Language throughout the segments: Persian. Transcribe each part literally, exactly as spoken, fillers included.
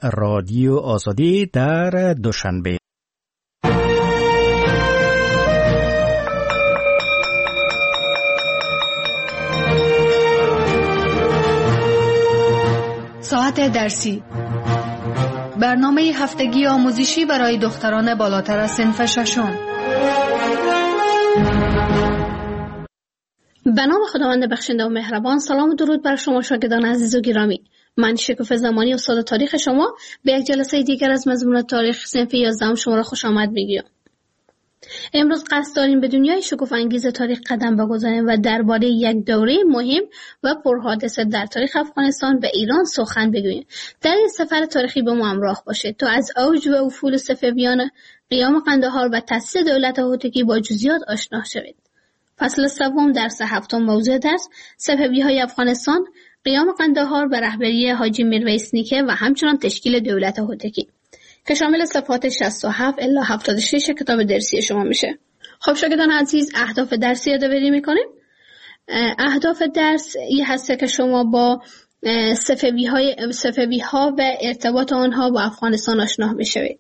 رادیو آزادی در دوشنبه. ساعت درسی، برنامه هفتگی آموزشی برای دختران بالاتر از صنف ششم. به نام خداوند بخشنده و مهربان. سلام و درود بر شما شاگردان عزیز و گرامی. من شکوفه زمانی استاد تاریخ شما به یک جلسه دیگر از مضمون تاریخ صنف یازده شما را خوش آمد میگویم. امروز قصد داریم به دنیای شکوفه انگیز تاریخ قدم بگذاریم و درباره یک دوره مهم و پرحادثه در تاریخ افغانستان و ایران سخن بگوییم. در این سفر تاریخی با ما همراه باشید تا از اوج و افول صفویان، قیام قندهار و تأسیس دولت هوتکی با جزئیات آشنا شوید. فصل سوم درس هفتم موضوع درس صفوی‌های افغانستان، قیام قندهار به رهبری حاجی میرویس نیکه و همچنان تشکیل دولت هوتکی که شامل صفحات شصت و هفت الی هفتاد و شش کتاب درسی شما میشه. خب شاگردان عزیز، اهداف درسی یادآوری میکنیم. اهداف درس این هست که شما با صفوی‌های صفوی‌ها و ارتباط آنها با افغانستان آشنا میشوید.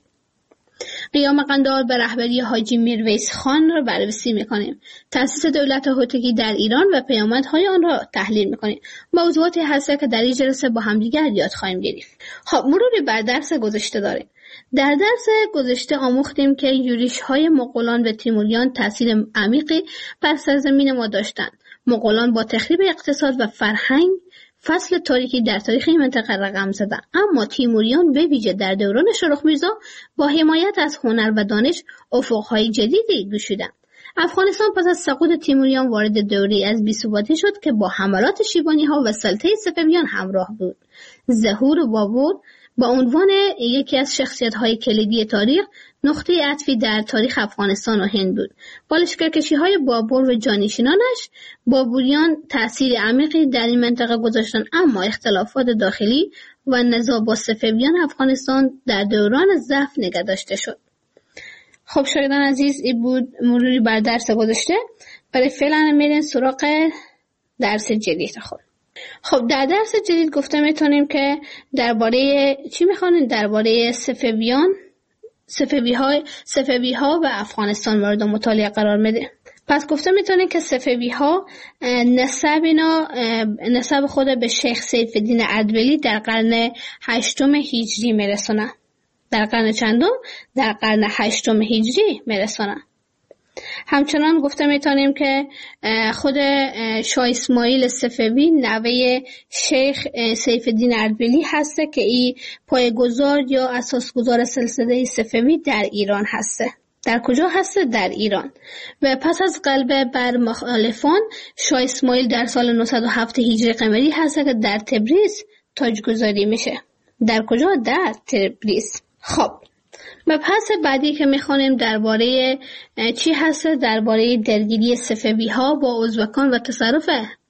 قیام قندهار به رهبری حاجی میرویس خان را بررسی میکنیم. تأسیس دولت هوتکی در ایران و پیامدهای آن را تحلیل میکنیم. موضوعاتی هست که در این جلسه با همدیگر یاد خواهیم گرفت. خب مروری بر درس گذشته داریم. در درس گذشته آموختیم که یورش‌های مغولان و تیموریان تأثیر عمیقی بر سرزمین ما داشتند. مغولان با تخریب اقتصاد و فرهنگ فصل تاریکی در تاریخ این منطقه رقم زدند، اما تیموریان به ویژه در دوران شاهرخ میرزا با حمایت از هنر و دانش افق‌های جدیدی گشودند. افغانستان پس از سقوط تیموریان وارد دوره‌ای از بی‌ثباتی شد که با حملات شیبانی‌ها و سلطه صفویان همراه بود. ظهور بابور با عنوان یکی از شخصیت‌های کلیدی تاریخ نقطه عطفی در تاریخ افغانستان و هند بود. با لشکرکشی‌های بابور و جانشینانش، بابوریان تأثیر عمیقی در این منطقه گذاشتند، اما اختلافات داخلی و نزاع با صفویان افغانستان در دوران ضعف نگه داشته شد. خب شاگردان عزیز، این بود مروری بر درس گذشته. برای فعلا میرین سراغ درس جدید خود. خب در درس جدید گفته میتونیم که درباره چی میخوانیم؟ درباره صفویان، صفوی‌ها صفوی‌ها و افغانستان مورد مطالعه قرار میده. پس گفته میتونیم که صفوی‌ها نسب اینا نسب خود به شیخ سیف‌الدین اردبیلی در قرن هشتم هجری میرسونه. در قرن چندم؟ در قرن هشتم هجری میرسونه. همچنان گفته میتونیم که خود شاه اسماعیل صفوی نوه شیخ سیف‌الدین اردبیلی هسته که این پایه‌گذار یا اساسگذار سلسله صفوی در ایران هسته. در کجا هسته؟ در ایران. و پس از غلبه بر مخالفان، شاه اسماعیل در سال نهصد و هفت هجری قمری هسته که در تبریز تاجگذاری میشه. در کجا؟ در تبریز. خب و پس بعدی که میخوانیم درباره چی هست؟ درباره درگیری صفوی‌ها با ازبکان و تصرف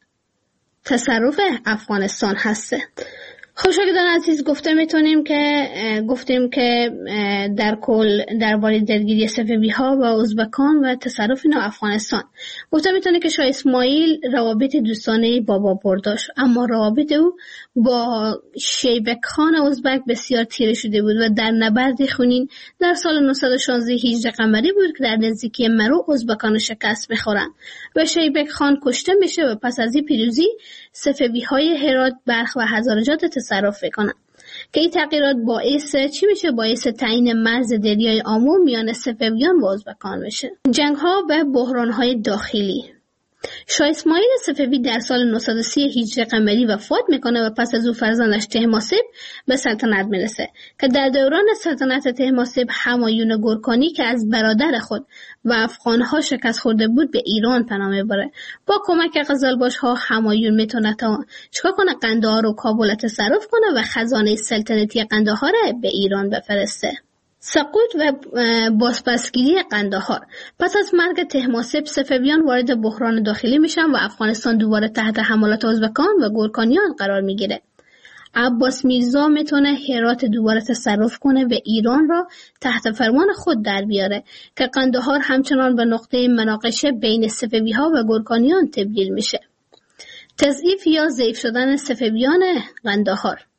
تصرف افغانستان هسته. خب شاگردان عزیز، گفته میتونیم که گفتیم که در کل درباره درگیری صفوی‌ها با ازبکان و تصرف اینا افغانستان گفته میتونه که شاه اسماعیل روابط دوستانه با بابر داشت، اما روابط او با شیبک خان ازبک بسیار تیره شده بود و در نبرد خونین در سال نهصد و شانزده هجری قمری بود که در نزدیکی مرو ازبکان شکست میخورند و شیبک خان کشته میشه و پس از این پیروزی صفوی‌های هرات، بلخ و هزارجات تصرف میکنن که این تغییرات باعث چی میشه؟ باعث تعیین مرز دریای آمو میان صفویان و ازبکان میشه. جنگ ها و بحران های داخلی. شاه اسماعیل صفوی در سال نهصد و سی هجری قمری وفات میکنه و پس از او فرزندش طهماسب به سلطنت میرسه که در دوران سلطنت طهماسب همایون گورکانی که از برادر خود و افغانها شکست خورده بود به ایران پناه میبره. با کمک قزلباش‌ها همایون میتونه تا چیکار کنه؟ قندهار و کابل تصرف کنه و خزانه سلطنتی قندهار به ایران بفرسته. سقوط و بازپسگیری قندهار. پس از مرگ طهماسب صفویان وارد بحران داخلی میشن و افغانستان دوباره تحت حملات ازبکان و گورکانیان قرار میگیره. عباس میرزا میتونه هرات دوباره تصرف کنه و ایران را تحت فرمان خود در بیاره که قندهار همچنان به نقطه مناقشه بین صفوی‌ها و گورکانیان تبدیل میشه. تضعیف یا ضعیف شدن صفویان قندهار.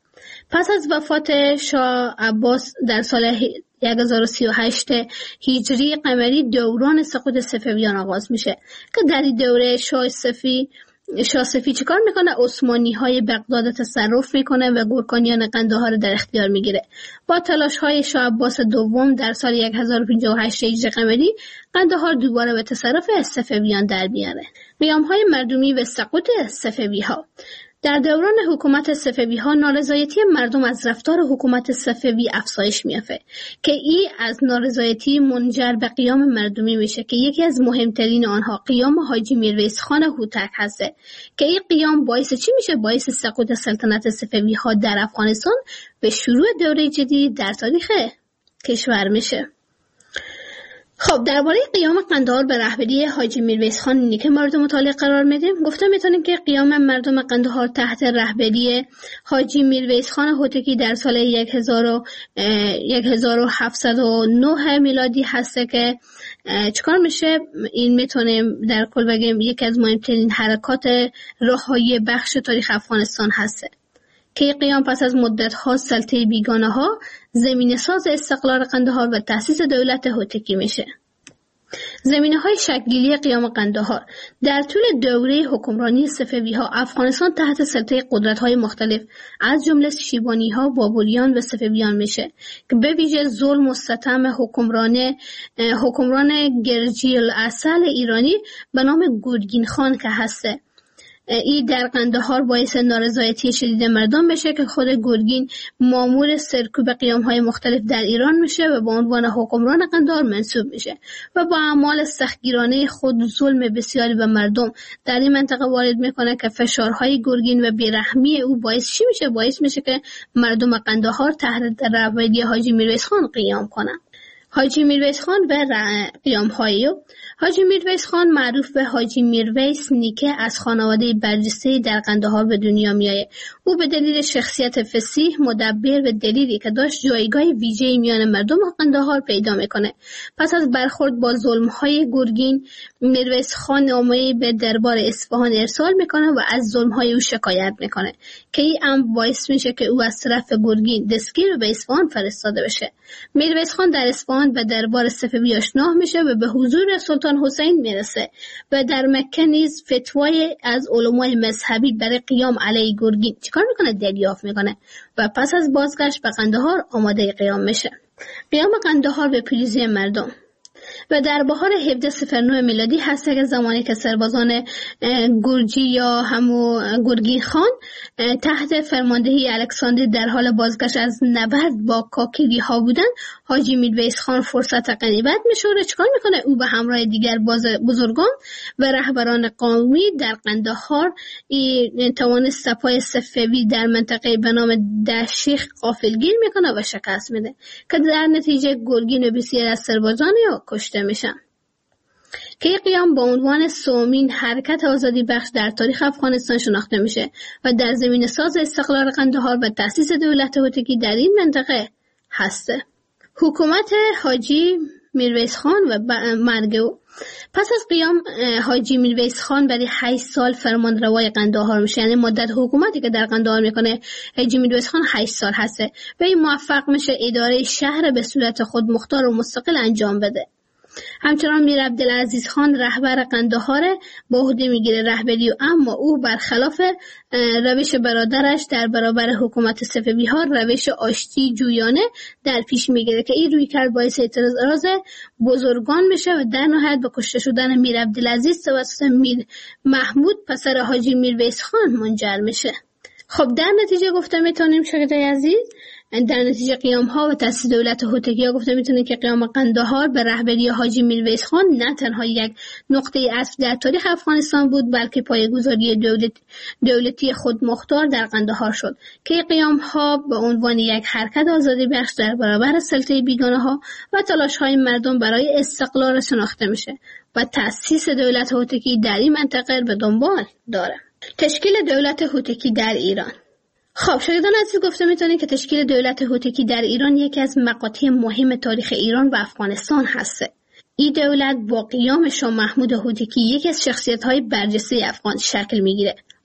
پس از وفات شاه عباس در سال هزار و سی و هشت هجری قمری دوران سقوط صفویان آغاز میشه که در این دوره شاه صفی شاه صفی چیکار میکنه؟ عثمانی های بغداد تصرف میکنه و گورکانیان قندهار در اختیار میگیره. با تلاش های شاه عباس دوم در سال هزار و پنجاه و هشت هجری قمری قندهار دوباره به تصرف صفویان در میاره. قیام های مردمی و سقوط صفوی ها. در دوران حکومت صفوی ها نارضایتی مردم از رفتار حکومت صفوی افزایش میافته که این از نارضایتی منجر به قیام مردمی میشه که یکی از مهمترین آنها قیام حاجی میرویس خان هوتک هسته که این قیام باعث چی میشه؟ باعث سقوط سلطنت صفوی ها در افغانستان و شروع دوره جدید در تاریخ کشور میشه. خب درباره قیام قندهار به رهبری حاجی میرویس خان اینی که مورد مطالعه قرار میدیم. گفتم میتونیم که قیام مردم قندهار تحت رهبری حاجی میرویس خان هوتکی در سال هزار و هفتصد و نه میلادی هسته که چیکار میشه؟ این میتونیم در کل بگیم یکی از مهمترین حرکات رهایی بخش تاریخ افغانستان هسته که قیام پس از مدت ها سلطه بیگانه ها زمینه ساز استقلال قندهار و تأسیس دولت هوتکی میشه. زمینه های شکلگیری قیام قندهار. در طول دوره حکمرانی صفوی ها افغانستان تحت سلطه قدرت های مختلف از جمله شیبانی ها، بابلیان و صفویان میشه که به ویژه ظلم و ستم حکمران حکمران گرجی الاصل ایرانی به نام گورگین خان که هسته. این در قندهار باعث نارضایتی شدید مردم بشه که خود گورگین مامور سرکوب قیام‌های مختلف در ایران میشه و به عنوان حکمران قندهار منصوب میشه و با اعمال سختگیرانه خود ظلم بسیاری به مردم در این منطقه وارد میکنه که فشارهای گورگین و بیرحمی او باعث چی میشه؟ باعث میشه که مردم قندهار تحت رهبری حاجی میرویس خان قیام کنن. حاجی میرویس خان و قیام‌های حاجی میرویس خان معروف به حاجی میرویس نیکه از خانواده برجسته در قندهار به دنیا میآید. او به دلیل شخصیت فصیح، مدبر و دلیری که داشت جایگاه ویژه‌ای میان مردم قندهار پیدا میکنه. پس از برخورد با ظلم‌های گورگین، میرویس خان نامه‌ای به دربار اصفهان ارسال میکنه و از ظلم‌های او شکایت میکنه که این امر باعث میشه که او از طرف گورگین دستگیر و به اصفهان فرستاده بشه. میرویس خان در اصفهان به دربار صفوی آشنا میشه و به حضور سلطان حسین میرسه و در مکه نیز فتوای از علمای مذهبی برای قیام علیه گورگین چیکار میکنه؟ دریافت میکنه و پس از بازگشت به قندهار آماده قیام میشه. قیام قندهار به پیروزی مردم. و در بهار هفده صفر نه میلادی هست که زمانی که سربازان گرجی یا همو گورگین خان تحت فرماندهی الکساندر در حال بازگشت از نبرد با کاکیری ها بودن، حاجی میرویس خان فرصت غنیمت میشوره. چیکار میکنه؟ او به همراه دیگر بزرگان و رهبران قومی در قندهار توانست سپاه صفوی در منطقه به نام دشیخ غافلگیر میکنه و شکست میده که در نتیجه گورگین و بسیاری از سربازان یا کشته میشن. که این قیام با عنوان سومین حرکت آزادی بخش در تاریخ افغانستان شناخته میشه و در زمینه ساز استقلال قندهار و تأسیس دولت هوتکی در این منطقه هسته. حکومت حاجی میرویس خان و مرگ او. پس از قیام حاجی میرویس خان برای هشت سال فرمانروای قندهار میشه، یعنی مدت حکومتی که در قندهار میکنه حاجی میرویس خان هشت سال هسته و این موفق میشه اداره شهر به صورت خود مختار و مستقل انجام بده. همچنان میر عبدالعزیز خان رهبر قندهار به عهده میگیره رهبری، اما او برخلاف روش برادرش در برابر حکومت صفوی ها روش آشتی جویانه در پیش میگیره که این روی کرد باعث اعتراض بزرگان میشه و در نهایت به کشته شدن میر عبدالعزیز توسط میر محمود پسر حاجی میرویس خان منجر میشه. خب در نتیجه گفته میتونیم شاگردای عزیز در نتیجه قیام ها و تأسیس دولت هوتکی ها گفته میتونیم که قیام قندهار به رهبری حاجی میرویس خان نه تنها یک نقطه عطف در تاریخ افغانستان بود، بلکه پایه‌گذاری دولت دولتی خودمختار در قندهار شد که قیام ها به عنوان یک حرکت آزادی بخش در برابر سلطه بیگانه ها و تلاش های مردم برای استقلال شناخته میشه و تأسیس دولت هوتکی در این منطقه به دنبال داره. تشکیل دولت هوتکی در ایران. خب شاگردان عزیز گفته میتونید که تشکیل دولت هوتکی در ایران یکی از مقاطع مهم تاریخ ایران و افغانستان هسته. این دولت با قیام شاه محمود هوتکی یکی از شخصیت‌های برجسته افغان شکل میگیره.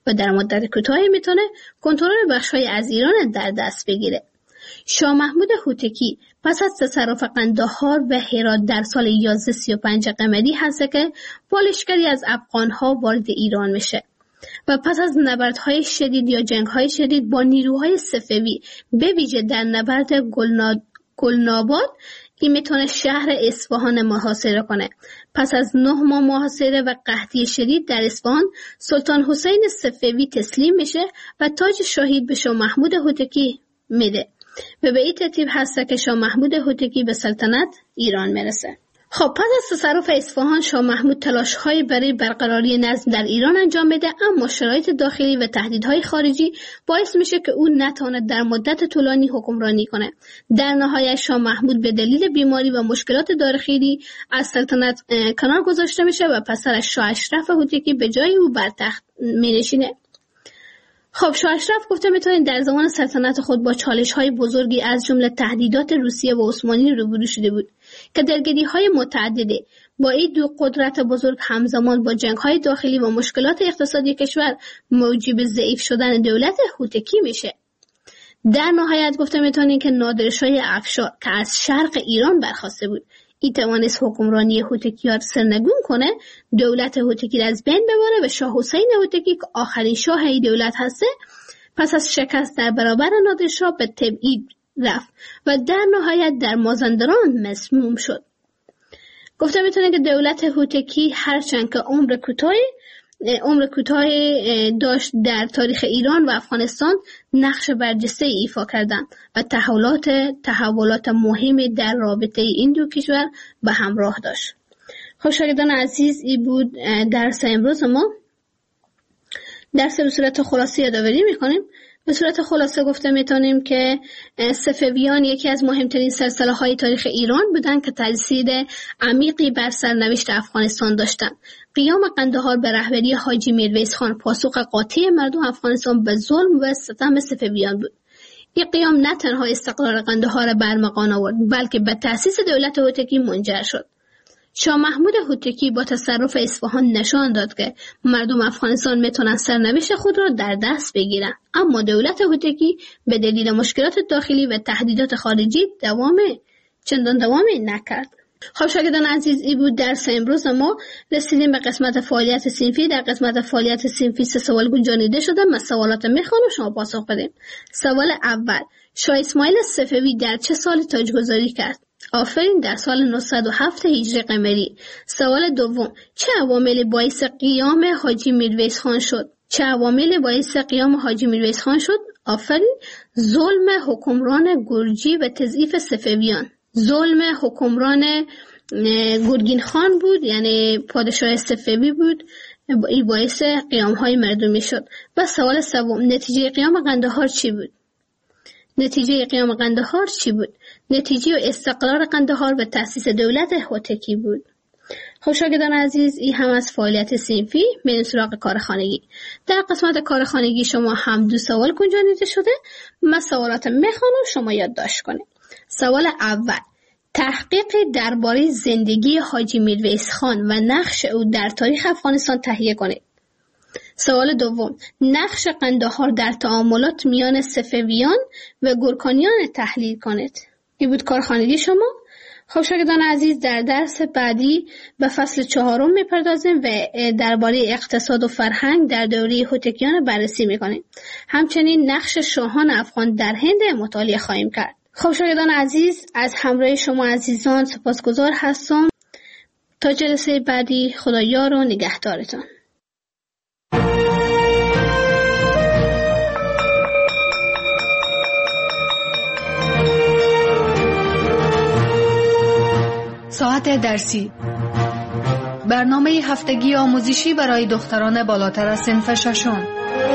و در مدت کوتاهی میتونه کنترل بخش‌های از ایران در دست بگیره. شاه محمود هوتکی پس از تصرف قندهار و هرات در سال یازده سی و پنج قمری هست که با لشکری از افغان‌ها وارد ایران میشه و پس از نبردهای شدید یا جنگ‌های شدید با نیروهای صفوی به ویژه در نبرد گلنا... گلناباد این میتونه شهر اصفهان محاصره کنه. پس از نه ماه محاصره و قحطی شدید در اصفهان، سلطان حسین صفوی تسلیم میشه و تاج شاهی به شاه محمود هوتکی میده و به این ترتیب هست که شاه محمود هوتکی به سلطنت ایران میرسه. خب پس از تصرف اصفهان شاه محمود تلاش‌های برای برقراری نظم در ایران انجام میده، اما شرایط داخلی و تهدیدهای خارجی باعث میشه که او نتواند در مدت طولانی حکمرانی کنه. در نهایت شاه محمود به دلیل بیماری و مشکلات داخلی از سلطنت کنار گذاشته میشه و پسرش شاه اشرف هوتکی به جای او بر تخت مینشینه. خب شاه اشرف گفته میتونید در زمان سلطنت خود با چالش‌های بزرگی از جمله تهدیدات روسیه و عثمانی روبرو شده بود که درگیری‌های متعددی با این دو قدرت بزرگ همزمان با جنگ‌های داخلی و مشکلات اقتصادی کشور موجب ضعیف شدن دولت هوتکی میشه. در نهایت گفته میتونید که نادرشاه افشار که از شرق ایران برخاسته بود، این توانست حکمرانی هوتکی‌ها سرنگون کنه، دولت هوتکی را از بین ببره و شاه حسین هوتکی که آخرین شاه این دولت هسته پس از شکست در برابر نادرشاه به تبعید رفت و در نهایت در مازندران مسموم شد. گفته میتونه که دولت هوتکی هرچند که عمر کوتاهی عمر کوتاهی داشت در تاریخ ایران و افغانستان نقش برجسته ایفا کردند و تحولات تحولات مهمی در رابطه این دو کشور به همراه داشت. خب شاگردان عزیز، این بود درس امروز ما. درس به صورت خلاصه یادآوری میکنیم. به صورت خلاصه گفته میتونیم که صفویان یکی از مهمترین سلسله های تاریخ ایران بودند که تاثیر عمیقی بر سرنوشت افغانستان داشتند. قیام قندهار به رهبری حاجی میرویس خان پاسخ قاطع مردم افغانستان به ظلم و ستم صفویان بود. این قیام نه تنها استقرار قندهار را برمغان آورد، بلکه به تأسیس دولت هوتکی منجر شد. شاه محمود هوتکی با تصرف اصفهان نشان داد که مردم افغانستان میتونن سرنوشت خود را در دست بگیرن، اما دولت هوتکی به دلیل مشکلات داخلی و تهدیدات خارجی دوام چندان دوامی نکرد. خب شاگردان عزیز، این بود درس امروز ما. رسیدیم به قسمت فعالیت صنفی. در قسمت فعالیت صنفی سه سوال گنجانیده شده. من سوالات میخوانم، شما پاسخ بدین. سوال اول: شاه اسماعیل صفوی در چه سال تاجگذاری کرد؟ آفرین، در سال نهصد و هفت هجری قمری. سوال دوم: چه عواملی باعث قیام حاجی میرویس خان شد؟ چه عواملی باعث قیام حاجی میرویس خان شد؟ آفرین، ظلم حکمران گرجی و تضعیف صفویان. ظلم حکمران گرگین خان بود، یعنی پادشاه صفوی بود، این باعث قیام های مردمی شد. و سوال سوم: نتیجه قیام قندهار چی بود؟ نتیجه قیام قندهار چی بود؟ نتیجه استقرار قندهار و تأسیس دولت هوتکی بود. خب شاگردان عزیز، این هم از فعالیت صنفی. میریم سراغ کار خانگی. در قسمت کار خانگی شما هم دو سوال گنجانیده شده. من سوالات میخوانم، شما یادداشت کنید. سوال اول: تحقیق درباره زندگی حاجی میرویس خان و نقش او در تاریخ افغانستان تهیه کنید. سوال دوم: نقش قندهار در تعاملات میان صفویان و گورکانیان تحلیل کنید. این بود کارخانگی شما. خب شاگردان عزیز، در درس بعدی به فصل چهارم میپردازیم و درباره اقتصاد و فرهنگ در دوره هوتکیان بررسی میکنیم. همچنین نقش شاهان افغان در هند مطالعه خواهیم کرد. خب شاگردان عزیز، از همراه شما عزیزان سپاسگزار هستم. تا جلسه بعدی، خدا یار و نگهدارتان. ساعت درسی، برنامه هفتگی آموزشی برای دختران بالاتر از صنف ششم.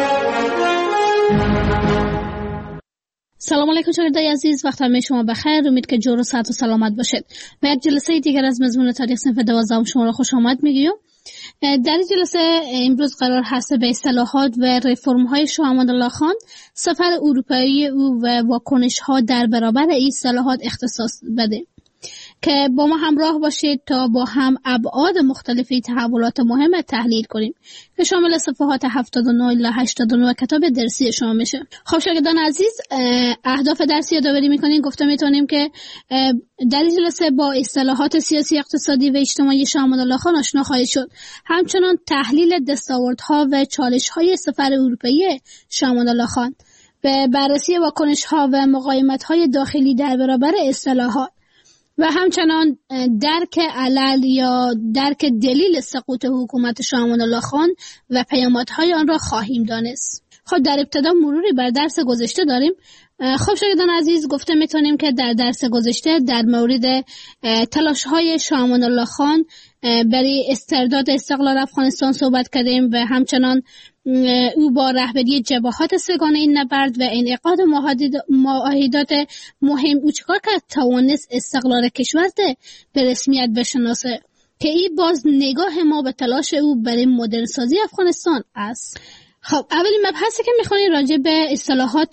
سلام علیکم شاگردای عزیز، وقت همه شما بخیر. امید که جور و صحت و سلامت باشید. و یک جلسه دیگر از مضمون تاریخ صنف دوازدهم شما را خوش آمد میگیم. در این جلسه امروز قرار هست به اصلاحات و رفرم های شاه امادالله خان، سفر اروپایی او و واکنش ها در برابر این اصلاحات اختصاص بده. که با ما همراه باشید تا با هم ابعاد مختلفی تحولات مهم تحلیل کنیم که شامل صفحات هفتاد و نه الی هشتاد و نه کتاب درسی شما میشه. خب شاگردان عزیز، اهداف درسی یادآوری میکنیم. گفته میتونیم که در این جلسه با اصطلاحات سیاسی، اقتصادی و اجتماعی شاه امان الله خان آشنا خواهید شد. همچنان تحلیل دستاوردها و چالش‌های سفر اروپایی شاه امان الله خان، به بررسی واکنش‌ها و مقاومت‌های داخلی در برابر اصطلاحات و همچنان درک علل یا درک دلیل سقوط حکومت شاه امان الله خان و پیامدهای آن را خواهیم دانست. خب در ابتدا مروری بر درس گذشته داریم. خب شاگردان عزیز، گفته میتونیم که در درس گذشته در مورد تلاش‌های شاه امان الله خان برای استرداد استقلال افغانستان صحبت کردیم و همچنان او با رهبری جبهات سگانه این نبرد و انعقاد معاهدات مهم او چکار کرد توانست استقلال کشور به رسمیت بشناسه، که این باز نگاه ما به تلاش او برای مدرن سازی افغانستان است. خب اولین مبحثی که میخوانیم راجع به اصطلاحات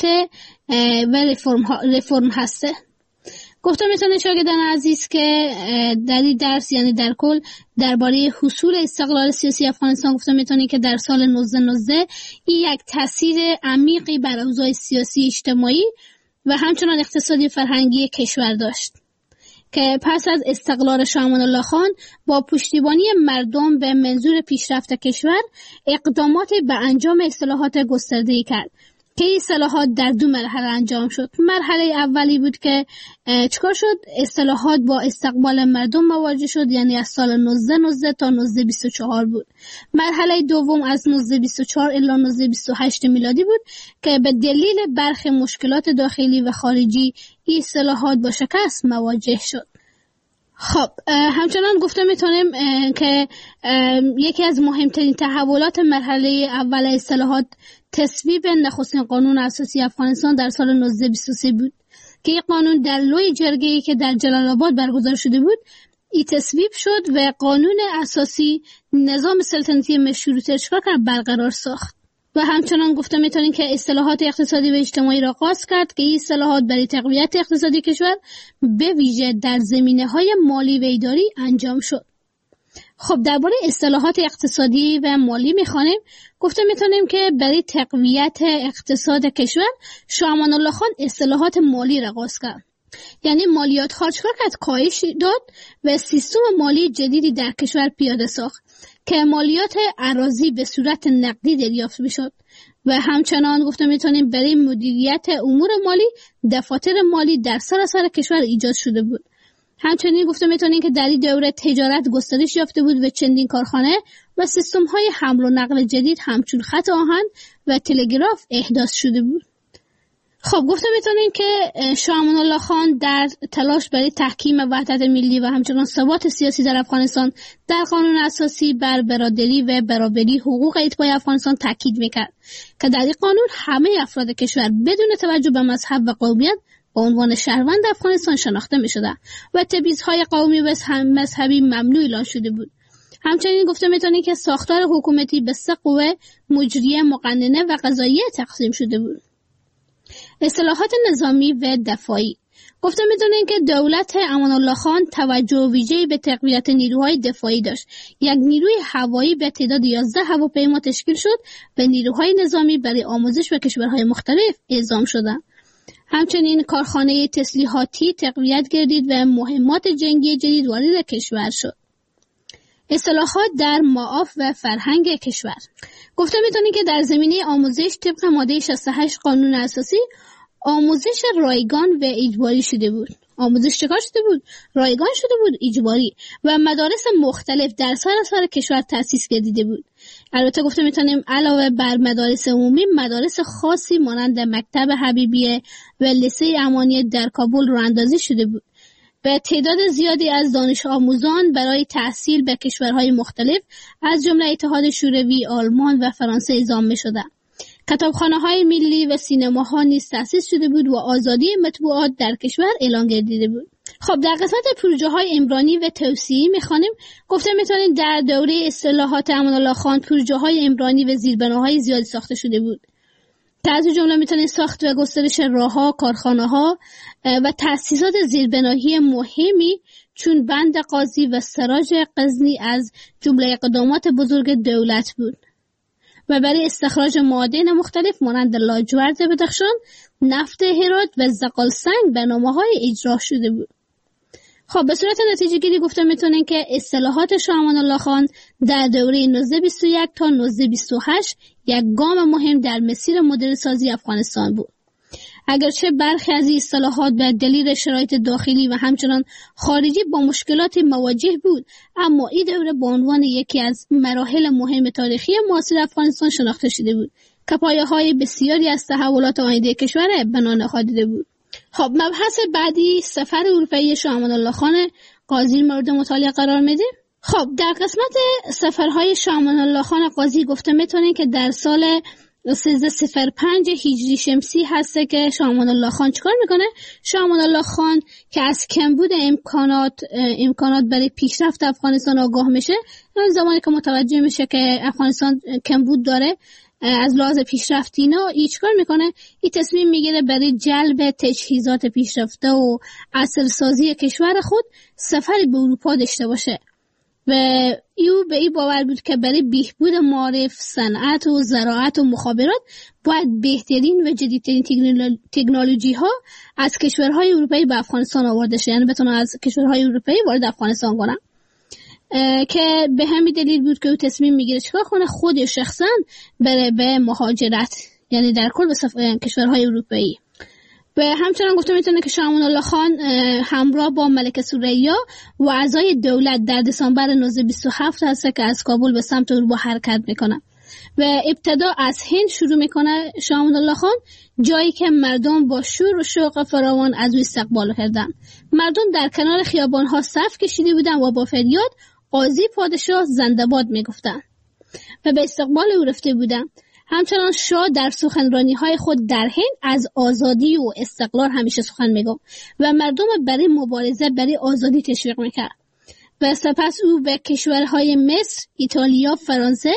و رفرم, ها، رفرم هسته. گفتم میتونه شاگردان عزیز که در این درس یعنی در کل درباره حصول استقلال سیاسی افغانستان گفتم میتونه که در سال نوزده نوزده این یک تاثیر عمیقی بر اوضاع سیاسی اجتماعی و همچنان اقتصادی فرهنگی کشور داشت که پس از استقلال شاه امان الله خان با پشتیبانی مردم به منظور پیشرفت کشور اقدامات به انجام اصلاحات گسترده‌ای کرد که این اصلاحات در دو مرحله انجام شد. مرحله اولی بود که چکار شد؟ اصلاحات با استقبال مردم مواجه شد، یعنی از سال نوزده نوزده تا نوزده بیست و چهار بود. مرحله دوم از نوزده بیست و چهار الی نوزده بیست و هشت میلادی بود که به دلیل برخی مشکلات داخلی و خارجی این اصلاحات با شکست مواجه شد. خب همچنان گفته میتونیم که یکی از مهمترین تحولات مرحله اول اصلاحات تصویب نخستین قانون اساسی افغانستان در سال نوزده بیست و سه بود که این قانون در لوی جرگه‌ای که در جلال آباد برگزار شده بود این تصویب شد و قانون اساسی نظام سلطنتی مشروطه چکار کرد؟ برقرار ساخت. و همچنان گفته میتونیم که اصلاحات اقتصادی و اجتماعی را آغاز کرد که این اصلاحات برای تقویت اقتصادی کشور به ویژه در زمینه‌های مالی و اداری انجام شد. خب درباره اصلاحات اقتصادی و مالی میخوانیم. گفته میتونیم که برای تقویت اقتصاد کشور شاه امان الله خان اصلاحات مالی را آغاز کرد، یعنی مالیات ها چکار کرد؟ کاهش داد و سیستم مالی جدیدی در کشور پیاده ساخت که مالیات اراضی به صورت نقدی دریافت میشد و همچنان گفته میتونیم برای مدیریت امور مالی دفاتر مالی در سراسر کشور ایجاد شده بود. همچنین گفته میتونیم که در این دوره تجارت گسترش یافته بود و چندین کارخانه و سیستم های حمل و نقل جدید همچون خط آهن و تلگراف احداث شده بود. خب گفته میتونیم که شاه امان الله خان در تلاش برای تحکیم وحدت ملی و همچنان ثبات سیاسی در افغانستان در قانون اساسی بر برادری و برابری حقوق اتباع افغانستان تاکید میکرد که در این قانون همه افراد کشور بدون توجه به مذهب و قومیت با عنوان شهروند افغانستان شناخته میشدند و تبعیض‌های قومی و مذهبی ممنوع اعلام شده بود. همچنین گفته میتونیم که ساختار حکومتی به سه قوه مجریه، مقننه و قضاییه تقسیم شده بود. اصلاحات نظامی و دفاعی. گفته میتونیم که دولت امان الله خان توجه ویژه‌ای به تقویت نیروهای دفاعی داشت. یک نیروی هوایی به تعداد یازده هواپیما تشکیل شد و نیروهای نظامی برای آموزش به کشورهای مختلف اعزام شدند. همچنین کارخانه تسلیحاتی تقویت گردید و مهمات جنگی جدید وارد کشور شد. اصلاحات در معاف و فرهنگ کشور. گفته میتونیم که در زمینه آموزش طبق ماده شصت و هشت قانون اساسی آموزش رایگان و اجباری شده بود. آموزش چکار شده بود؟ رایگان شده بود، اجباری، و مدارس مختلف در سراسر کشور تأسیس گردیده بود. البته گفته میتونیم علاوه بر مدارس عمومی مدارس خاصی مانند مکتب حبیبیه و لیسه امانی در کابل راه اندازی شده بود. به تعداد زیادی از دانش آموزان برای تحصیل به کشورهای مختلف از جمله اتحاد شوروی، آلمان و فرانسه اعزام می‌شدند. کتابخانه‌های ملی و سینماها نیز تأسیس شده بود و آزادی مطبوعات در کشور اعلان گردیده بود. خب در قسمت پروژه‌های عمرانی و توسعه‌ای می‌خوانیم. گفته می‌تونیم در دوره اصلاحات امان الله خان پروژه‌های عمرانی و زیربناهای زیادی ساخته شده بود که از جمله میتونید ساخت و گسترش راه‌ها، کارخانه‌ها و تأسیسات زیربنایی مهمی چون بند قاضی و سراج غزنی از جمله اقدامات بزرگ دولت بود و برای استخراج معادن مختلف مانند لاجورد بدخشان، نفت هرات و زغال سنگ برنامه‌های اجرا شده بود. خب به صورت نتیجه گیری گفته میتونین که اصلاحات شاه امان الله خان در دوره نوزده بیست و یک تا نوزده بیست و هشت یک گام مهم در مسیر مدرن سازی افغانستان بود. اگرچه برخی از این اصلاحات به دلیل شرایط داخلی و همچنان خارجی با مشکلات مواجه بود، اما این دوره به عنوان یکی از مراحل مهم تاریخی معاصر افغانستان شناخته شده بود که پایه‌های بسیاری از تحولات آینده کشور بنا نهاده بود. خب مبحث بعدی سفر اروپایی شاه امان الله خان قاضی مورد مطالعه قرار میده. خب در قسمت سفرهای شاه امان الله خان قاضی گفته میتونین که در سال سیزده صفر پنج هجری شمسی هسته که شاه امان الله خان چیکار میکنه؟ شاه امان الله خان که از کمبود امکانات امکانات برای پیشرفت افغانستان آگاه میشه، اون زمانی که متوجه میشه که افغانستان کمبود داره از لحاظ پیشرفت اینا، ای چیکار میکنه؟ این تصمیم میگیره برای جلب تجهیزات پیشرفته و عصرسازی کشور خود سفری به اروپا داشته باشه و ایو به این باور بود که برای بهبود معارف، صنعت و زراعت و مخابرات باید بهترین و جدیدترین تکنولوژی ها از کشورهای اروپایی به افغانستان آورده شه، یعنی بتونه از کشورهای اروپایی وارد افغانستان کنه. که به همین دلیل بود که او تصمیم میگیره چیکار کنه؟ خود شخصا بره به مهاجرت، یعنی در کل به کشورهای اروپایی. و همچنان گفته میتونه که شاه امان الله خان همراه با ملکه ثریا و اعضای دولت در دسامبر نوزده بیست و هفت هست که از کابل به سمت اروپا حرکت میکنه و ابتدا از هند شروع میکنه شاه امان الله خان، جایی که مردم با شور و شوق فراوان از او استقبال کردند. مردم در کنار خیابان‌ها صف کشیده بودند و با فریاد قاضی پادشاه زنده باد میگفتند و به استقبال او رفته بودند. همچنان شاه در سخنرانی‌های خود در هند از آزادی و استقلال همیشه سخن میگفت و مردم برای مبارزه برای آزادی تشویق میکرد و سپس او به کشورهای مصر، ایتالیا، فرانسه،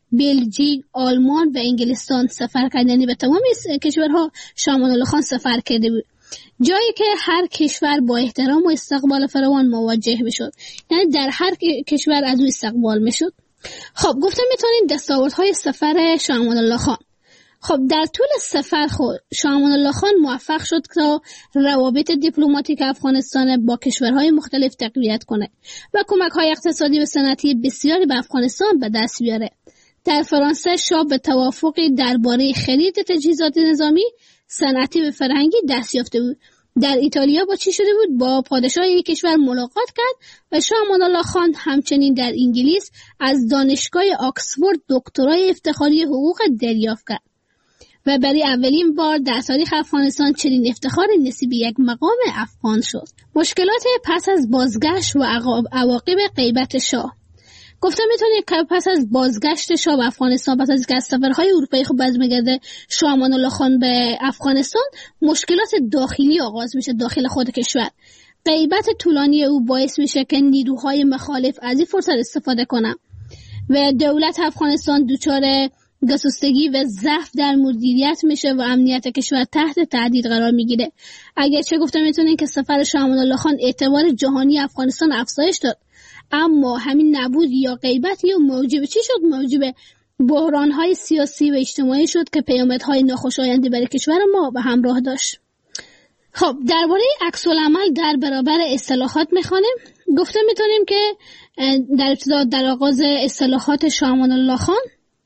بلژیک، آلمان و انگلستان سفر کرد، یعنی به تمام کشورها شاه امان الله خان سفر کرده بود، جایی که هر کشور با احترام و استقبال فراوان مواجه میشد، یعنی در هر کشور از او استقبال میشد. خب گفتم میتونیم دستاوردهای سفر شاه امان الله خان. خب در طول سفر خود شاه امان الله خان موفق شد تا روابط دیپلماتیک افغانستان با کشورهای مختلف تقویت کنه و کمک‌های اقتصادی و صنعتی بسیاری به افغانستان به دست بیاره. در فرانسه شاه به توافقی درباره خرید تجهیزات نظامی، صنعتی و فرهنگی دست یافته بود. در ایتالیا با چی شده بود؟ با پادشاه یک کشور ملاقات کرد و شاه امان الله خان همچنین در انگلیس از دانشگاه آکسفورد دکترای افتخاری حقوق دریافت کرد و برای اولین بار در تاریخ افغانستان چنین افتخار نصیب یک مقام افغان شد. مشکلات پس از بازگشت و عواقب غیبت شاه. گفته میتونید که پس از بازگشت شاه به افغانستان، پس از اینکه از سفرهای اروپایی خود برمیگرده شاه امان الله خان به افغانستان، مشکلات داخلی آغاز میشه داخل خود کشور. غیبت طولانی او باعث میشه که نیروهای مخالف از این فرصت استفاده کنن و دولت افغانستان دچار گسستگی و ضعف در مدیریت میشه و امنیت کشور تحت تهدید قرار میگیره. اگرچه گفته میتونید که سفر شاه امان الله خان اعتبار جهانی افغانستان افزایش داد، اما همین نبود یا غیبت یا موجب چی شد؟ موجب بحران‌های سیاسی و اجتماعی شد که پیامدهای ناخوشایندی برای کشور ما به همراه داشت. خب درباره عکس العمل در برابر اصلاحات میخوانیم. گفته میتونیم که در ابتدا در آغاز اصلاحات شاه امان الله خان،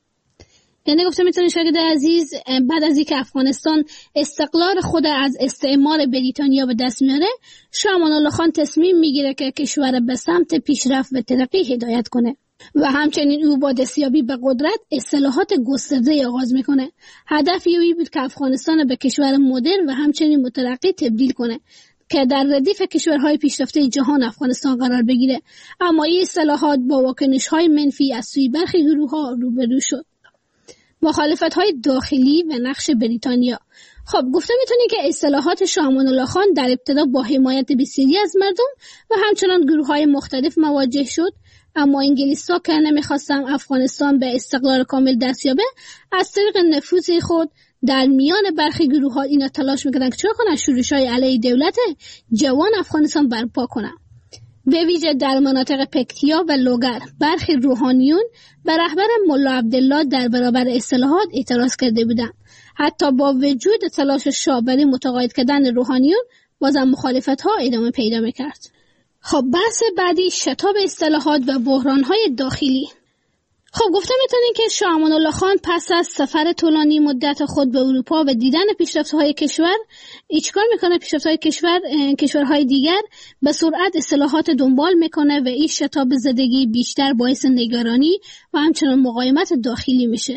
یعنی گفته میتونیم شاگرد عزیز، بعد از اینکه افغانستان استقلال خود از استعمار بریتانیا به دست میاره، شاه امان الله خان تصمیم میگیره که کشور به سمت پیشرفت و ترقی هدایت کنه و همچنین او با دستیابی به قدرت اصلاحات گسترده آغاز میکنه. هدف او بود که افغانستان به کشور مدرن و همچنین مترقی تبدیل کنه که در ردیف کشورهای پیشرفته جهان افغانستان قرار بگیره. اما این اصلاحات با واکنش‌های منفی از سوی برخی گروه‌ها روبرو شد. مخالفت‌های داخلی و نقش بریتانیا. خب گفته میتونی که اصلاحات شاه امان الله خان در ابتدا با حمایت بسیاری از مردم و همچنان گروه‌های مختلف مواجه شد، اما انگلیس‌ها که نمیخواستن افغانستان به استقلال کامل دست یابه، از طریق نفوذ خود در میان برخی گروه ها اینا تلاش میکنن که چرا کنن شورش های علیه دولت جوان افغانستان برپا کنن. به ویژه در مناطق پکتیا و لوگر برخی روحانیون به رهبر ملا عبدالله در برابر اصلاحات اعتراض کرده بودند. حتی با وجود تلاش شاه برای متقاعد کردن روحانیون بازم مخالفت ها ادامه پیدا میکرد. خب بحث بعدی شتاب اصلاحات و بحران های داخلی. خب گفته میتونین که شاه امان الله خان پس از سفر طولانی مدت خود به اروپا و دیدن پیشرفت‌های کشور ایچکار میکنه پیشرفت‌های کشور کشورهای دیگر به سرعت اصلاحات دنبال میکنه و این شتاب زدگی بیشتر باعث نگرانی و همچنان مقاومت داخلی میشه.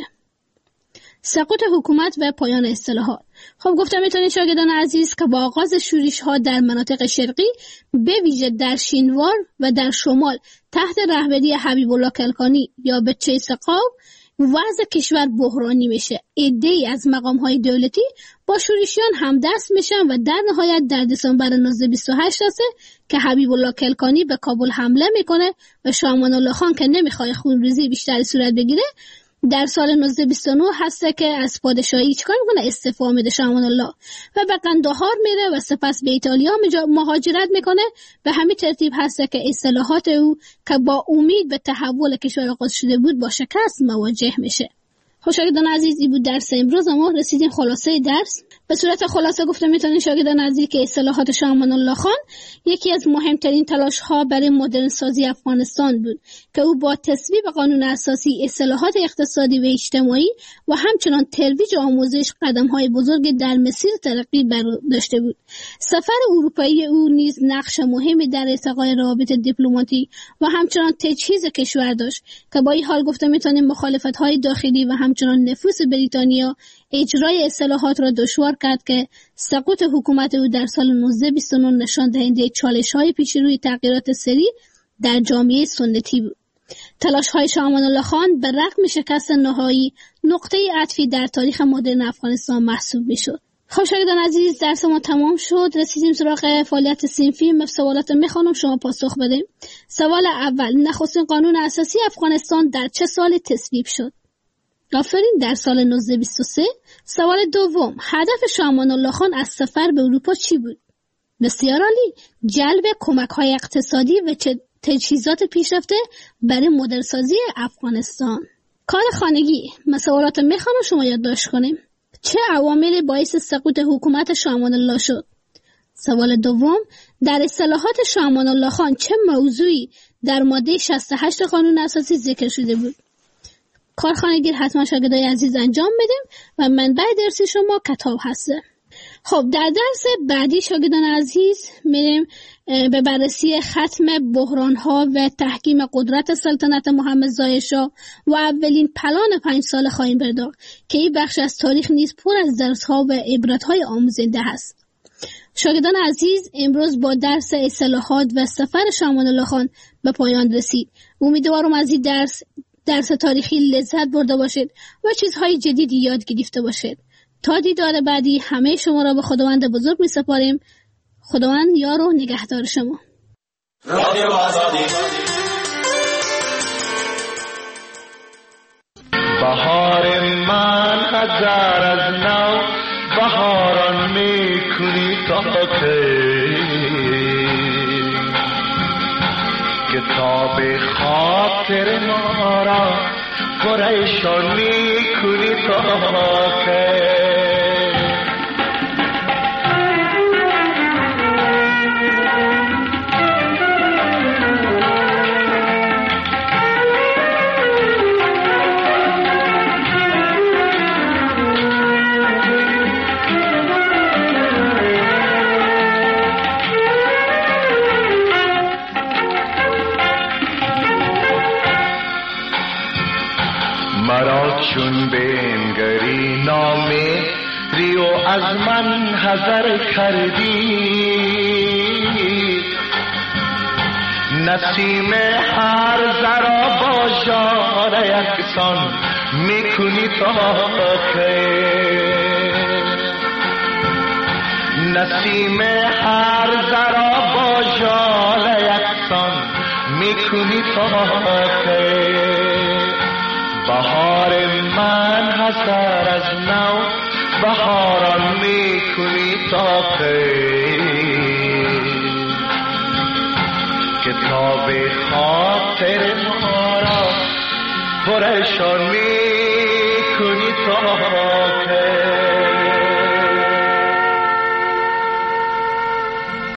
سقوط حکومت و پایان اصلاحات. خب گفتم میتونین شاگردان عزیز که با آغاز شورش ها در مناطق شرقی به ویژه در شینوار و در شمال تحت رهبری حبیب الله کلکانی یا بچه سقاو وضع کشور بحرانی میشه. عده‌ای از مقام های دولتی با شورشیان همدست میشن و در نهایت در دسامبر هزار و نهصد و بیست و هشت هسته که حبیب الله کلکانی به کابل حمله میکنه و شاه امان الله خان که نمیخواد خونریزی بیشتری صورت بگیره در سال هزار و نهصد و بیست و نه هسته که از پادشاهی چیکار میکنه استعفا میده شاه امان الله و به قندهار میره و سپس به ایتالیا مهاجرت میکنه. به همین ترتیب هسته که اصلاحات او که با امید به تحول کشور آغاز شده بود با شکست مواجه میشه. شاگردان عزیز این بود درس امروز. ما رسیدیم خلاصه درس. به صورت خلاصه گفته میتونین شاگردان عزیز که اصلاحات شاه امان الله خان یکی از مهمترین تلاش ها برای مدرن سازی افغانستان بود که او با تصویب قانون اساسی، اصلاحات اقتصادی و اجتماعی و همچنان ترویج آموزش قدم های بزرگ در مسیر ترقی برداشته بود. سفر اروپایی او نیز نقش مهمی در ارتقای روابط دیپلماتیک و همچنان تجهیز کشور داشت که با این حال گفته میتونیم مخالفت های داخلی و همچنان نفوذ بریتانیا اجرای اصلاحات را دشوار کرد که سقوط حکومت او در سال هزار و نهصد و بیست و نه نشان دهنده چالش‌های پیش روی تغییرات سریع در جامعه سنتی بود. تلاش‌های شاه امان الله خان به رغم شکست نهایی نقطه عطفی در تاریخ مدرن افغانستان محسوب می‌شد. خب شاگردان عزیز درس ما تمام شد. رسیدیم سراغ فعالیت صنفی. من سوالات میخوانم شما پاسخ بدید. سوال اول: نخستین قانون اساسی افغانستان در چه سال تصویب شد؟ آفرین، در سال هزار و نهصد و بیست و سه. سوال دوم: هدف شاه امان الله خان از سفر به اروپا چی بود؟ بسیار عالی، جلب کمک‌های اقتصادی و تجهیزات پیشرفته برای مدرنسازی افغانستان. کار خانگی. من سوالات میخوانم شما یادداشت کنیم. چه عواملی باعث سقوط حکومت شاه امان الله شد؟ سوال دوم: در اصلاحات شاه امان الله خان چه موضوعی در ماده شصت و هشت قانون اساسی ذکر شده بود؟ کارخانگی حتما شاگردای عزیز انجام بدیم و منبع درسی شما کتاب هسته. خب در درس بعدی شاگردان عزیز میریم به بررسی ختم بحران‌ها و تحکیم قدرت سلطنت محمد ظاهر شاه و اولین پلان پنج سال خواهیم پرداخت که این بخش از تاریخ نیز پر از درس‌ها و عبرت‌های آموزنده است. شاگردان عزیز امروز با درس اصلاحات و سفر شاه امان الله خان به پایان رسید. امیدوارم از این درس درس تاریخی لذت برده باشید و چیزهای جدیدی یاد گرفته باشید. تا دیدار بعدی همه شما را به خداوند بزرگ می سپاریم. خداوند یار و نگهدار شما. رادیو آزادی. بهار من هزار از نو بهاران می کنی تا کتاب خاطر ما را پریشان می کنی تا که مرا چون بنگری نامه ریو از من حذر کردی نسیم هر ذرا با ژاله یکسان میکنی تا که نسیم هر ذرا با ژاله یکسان میکنی تا که بهار من هزار از نو بهاران میکنی تا کتاب خاطر ما را پرشان میکنی تا